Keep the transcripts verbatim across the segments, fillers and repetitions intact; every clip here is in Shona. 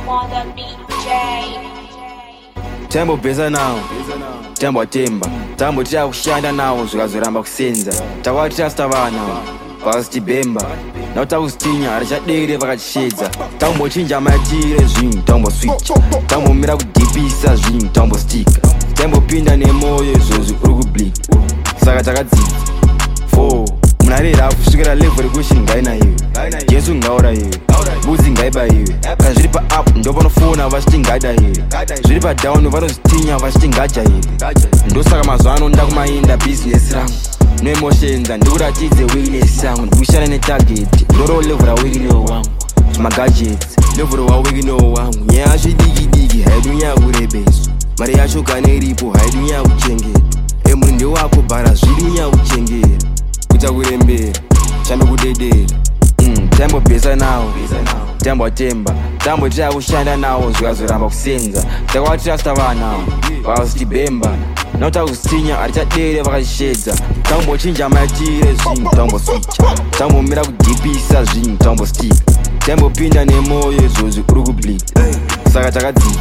on the B J. Tembo beza nawo, tembo atemba, tambo tia kushanda nawo zvikazoramba kusenza. Takwati tasitava nawo, vakazitibhemba. Nawo takusitinya arichadere vakachishedza. Tambochinja maitire zvinhu tamboswitcha. Tambomira kudhipisa zvinhu tambostika. Tambopinda nemoyo izvozvi uri kublika. Saka takadzidza four munarera kusvikira level rekushini ngaina iwe. Jesu ngaura iwe, budzi ngaiba iwe. Kana zviri pa-up ndo vanofona vachiti ngada iwe. Zviri pa-down vanozvitinya vachiti ngaja iwe. Ndosaka mazuva ano nda kumainda business rangu no-emotions ndikuratidze weakness yangu. Ndikushana netarget ndoro level raweakness wangu zvimagadgets level waweakness wangu. Nyaya yacho idiki-diki haidunyaya kurebeswa. Mari yacho kana iripo haidunyaya kuchengetwa. Emuri ndewako bhara zvidunyaya kuchengera kuita kurembera chandokudedera. Mm, tembo bhesa nawo, tembo atemba, tambo tira kushanda nawo zvikazoramba kusenza. Takwati tasitava nawo, vakazitibhemba. Nawo takusitinya arichadere vakachishedza. Tambochinja maitire zvinhu tamboswitcha. Tambomira kudhipisa zvinhu tambostika. Tambopinda nemoyo izvozvi uri kublika. Saka takadzidza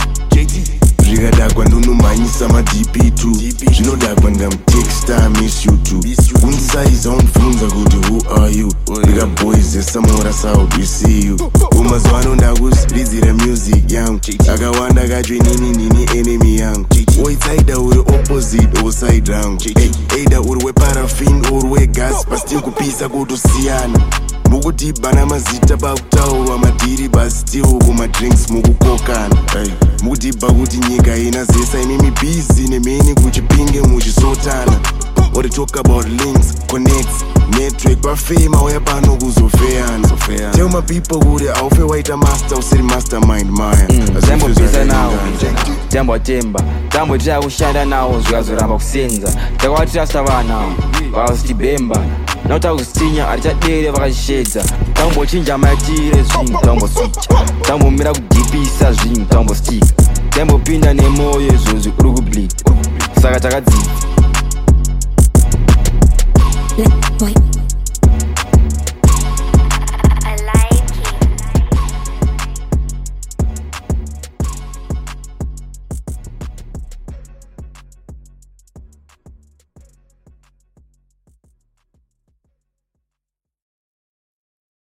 zvikadakwa ndonomhanyisa madp two zvinodakwa ndamutexta miss you too unisaiza unibvunza kuti who are you ndikaboyzesa mora south we see you umazuva ano ndakusiridzira music yangu akawanda kacho inini ndini enemy yangu oitsaida uri opposite oside rangu eida uri weparafin uri wegas pasitiri kupisa kutosiyana mukudhibhana mazita pakutaurwa madhiri basitiwo kumadrinks mukukokana mukudhibha kuti nyika ina zesa inimi bhizi nemheni kuchipinge muchisotana. Or they talk about links, connects, network pafema uya pano kuzofeyana. Tell my people kuti aufe waita master usiri mastermind maya. Tembo bhesa nawo, tembo atemba, tambo tira kushanda nawo zvikazoramba kusenza. Takwati tasitava nawo, vakazitibhemba. Nawo takusitinya arichadere vakachishedza. Tambochinja maitire zvinhu tamboswitcha. Tambomira kudhipisa zvinhu tambostika. Tambopinda nemoyo izvozvi uri kublika. Saka takadzidza Wait.